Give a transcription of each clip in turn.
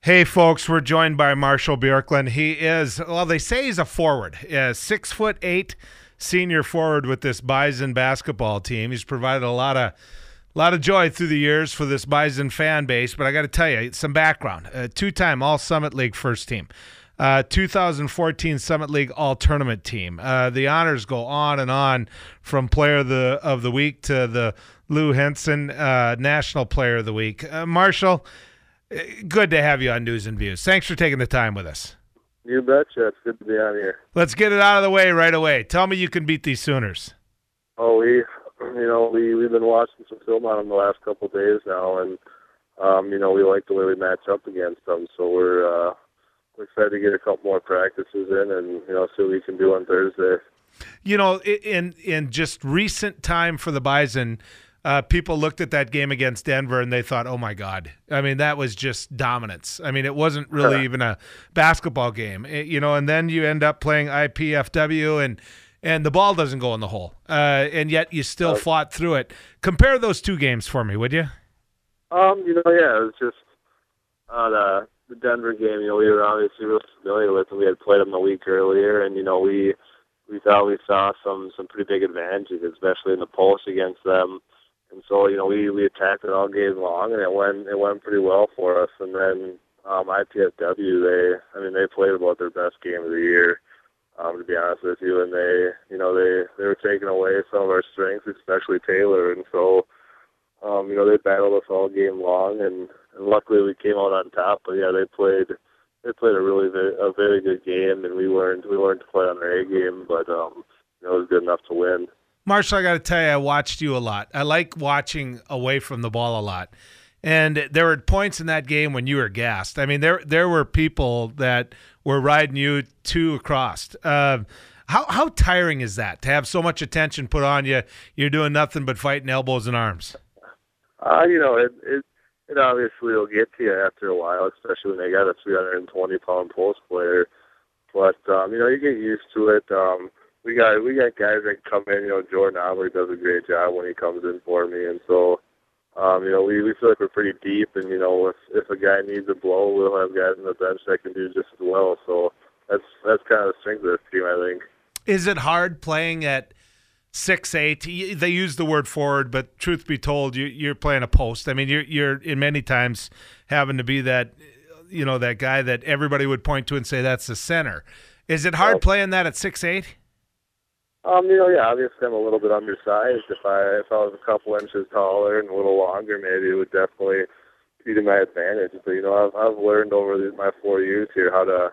Hey, folks, we're joined by Marshall Bjorklund. He is, well, they say he's a forward, 6'8" senior forward with this Bison basketball team. He's provided a lot of joy through the years for this Bison fan base. But I got to tell you, some background: two-time All Summit League first team, 2014 Summit League All Tournament team. The honors go on and on, from Player of the Week to the Lou Henson National Player of the Week. Marshall, good to have you on News and Views. Thanks for taking the time with us. You betcha. It's good to be on here. Let's get it out of the way right away. Tell me you can beat these Sooners. Oh, we've been watching some film on them the last couple of days now, and we like the way we match up against them. So we're excited to get a couple more practices in, and see what we can do on Thursday. In just recent time for the Bison, people looked at that game against Denver and they thought, oh, my God. I mean, that was just dominance. I mean, it wasn't really even a basketball game, and then you end up playing IPFW and the ball doesn't go in the hole, and yet you still fought through it. Compare those two games for me, would you? It was just the Denver game, we were obviously real familiar with, and we had played them a week earlier, and, we thought we saw some pretty big advantages, especially in the post against them. And so, we attacked it all game long, and it went pretty well for us. And then IPFW, they played about their best game of the year, to be honest with you. And they were taking away some of our strengths, especially Taylor. And so, they battled us all game long, and luckily we came out on top. But yeah, they played a very good game, and we learned to play on our A game, but it was good enough to win. Marshall, I got to tell you, I watched you a lot. I like watching away from the ball a lot. And there were points in that game when you were gassed. I mean, there were people that were riding you across. How tiring is that, to have so much attention put on you? You're doing nothing but fighting elbows and arms. It obviously will get to you after a while, especially when they got a 320-pound post player. But, you get used to it. We got guys that come in. Jordan Aubrey does a great job when he comes in for me, and so we feel like we're pretty deep. And if a guy needs a blow, we'll have guys on the bench that can do just as well. So that's kind of the strength of this team, I think. Is it hard playing at 6'8"? They use the word forward, but truth be told, you're playing a post. I mean, you're in many times having to be that that guy that everybody would point to and say that's the center. Is it hard playing that at 6'8"? Obviously I'm a little bit undersized. If I was a couple inches taller and a little longer, maybe it would definitely be to my advantage. But I've learned over my 4 years here how to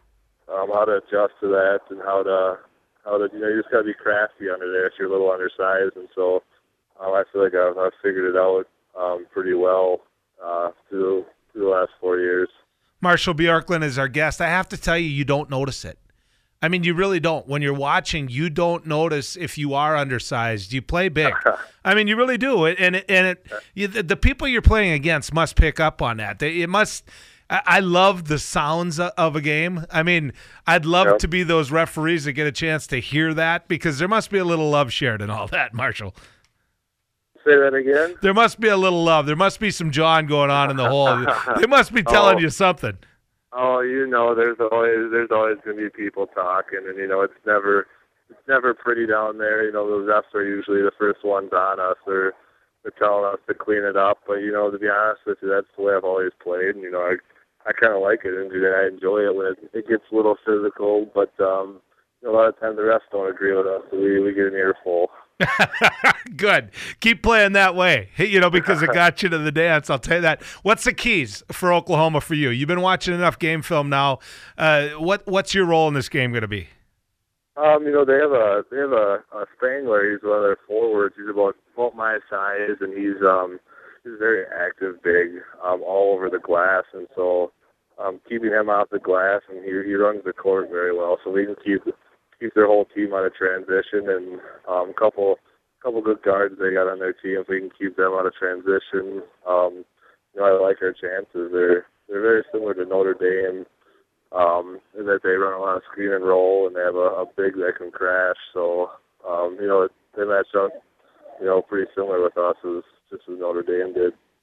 adjust to that, and how to you just gotta be crafty under there if you're a little undersized. And so I feel like I've figured it out pretty well through the last 4 years. Marshall Bjorklund is our guest. I have to tell you, you don't notice it. I mean, you really don't. When you're watching, you don't notice if you are undersized. You play big. I mean, you really do. The people you're playing against must pick up on that. It must. I love the sounds of a game. I mean, I'd love to be those referees that get a chance to hear that, because there must be a little love shared and all that, Marshall. Say that again? There must be a little love. There must be some John going on in the hole. They must be telling you something. Oh, there's always going to be people talking, and it's never pretty down there. The refs are usually the first ones on us, or they're telling us to clean it up. But to be honest with you, that's the way I've always played. And I kind of like it, and I enjoy it when it gets a little physical. But a lot of times the refs don't agree with us, so we get an earful. Good. Keep playing that way, because it got you to the dance. I'll tell you that. What's the keys for Oklahoma for you? You've been watching enough game film now. What's your role in this game going to be? They have a Spangler. He's one of their forwards. He's about my size, and he's very active, big, all over the glass. And so keeping him off the glass, and he runs the court very well, so we can keep their whole team out of transition, and a couple good guards they got on their team. If we can keep them out of transition, I like our chances. They're very similar to Notre Dame, in that they run a lot of screen and roll, and they have a big that can crash. So they match up, pretty similar with us as Notre Dame did.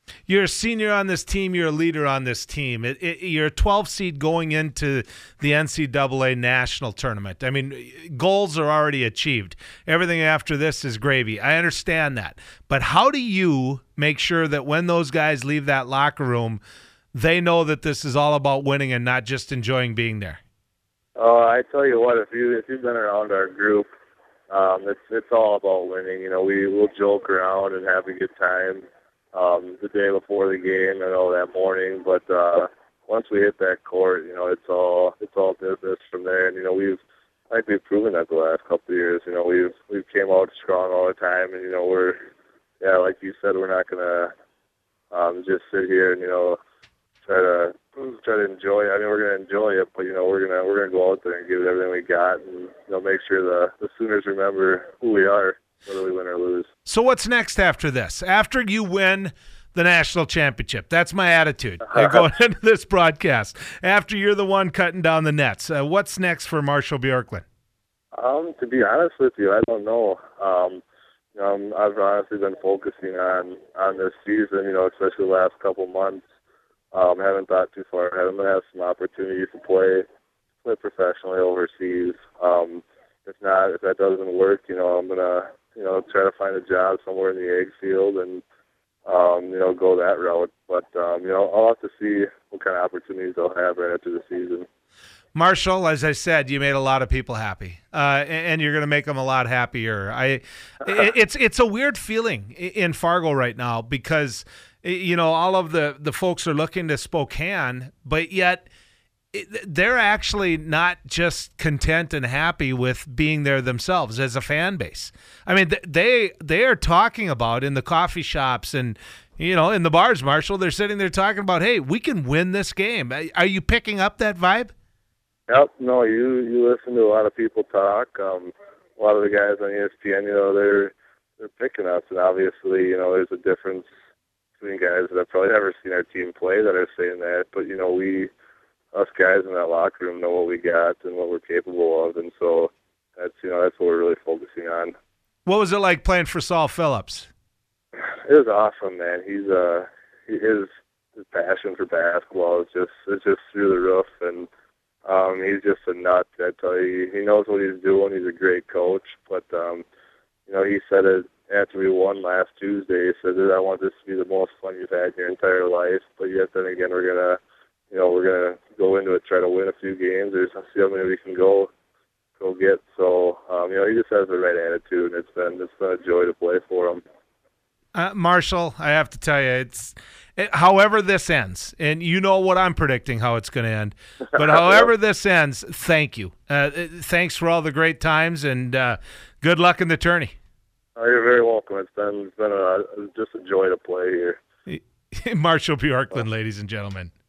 You're a senior on this team. You're a leader on this team. You're a 12 seed going into the NCAA national tournament. I mean, goals are already achieved. Everything after this is gravy. I understand that. But how do you make sure that when those guys leave that locker room, they know that this is all about winning and not just enjoying being there? Oh, I tell you what, if you've been around our group, it's all about winning. You know, we'll joke around and have a good time. The day before the game, that morning. But once we hit that court, it's all business from there. And we've proven that the last couple of years. We've came out strong all the time, and we're like you said, we're not gonna just sit here and try to enjoy it. I mean, we're gonna enjoy it, but we're gonna go out there and give it everything we got, and make sure the Sooners remember who we are, whether we win or lose. So what's next after this? After you win the national championship, that's my attitude going into this broadcast. After you're the one cutting down the nets, what's next for Marshall Bjorklund? To be honest with you, I don't know. I've honestly been focusing on this season, especially the last couple months. Haven't thought too far ahead. I'm going to have some opportunities to play professionally overseas. If that doesn't work, I'm going to, try to find a job somewhere in the egg field and, go that route. But, I'll have to see what kind of opportunities I'll have right after the season. Marshall, as I said, you made a lot of people happy, and you're going to make them a lot happier. It's a weird feeling in Fargo right now because, all of the folks are looking to Spokane, but yet they're actually not just content and happy with being there themselves as a fan base. I mean, they are talking about in the coffee shops and, in the bars, Marshall, they're sitting there talking about, hey, we can win this game. Are you picking up that vibe? Yep. No, you listen to a lot of people talk. A lot of the guys on ESPN, they're picking us, and obviously, there's a difference between guys that have probably never seen our team play that are saying that. But us guys in that locker room know what we got and what we're capable of, and so that's what we're really focusing on. What was it like playing for Saul Phillips? It was awesome, man. His passion for basketball is just through the roof, and he's just a nut. I tell you, he knows what he's doing. He's a great coach, but he said it after we won last Tuesday. He said that I want this to be the most fun you've had in your entire life. But yet then again, we're gonna go into it, try to win a few games, or see how many we can go get. So he just has the right attitude, and it's been a joy to play for him. Marshall, I have to tell you, however this ends, and you know what I'm predicting how it's going to end, but however this ends, thank you. Thanks for all the great times, and good luck in the tourney. Oh, you're very welcome. It's been just a joy to play here. Marshall Bjorklund, ladies and gentlemen.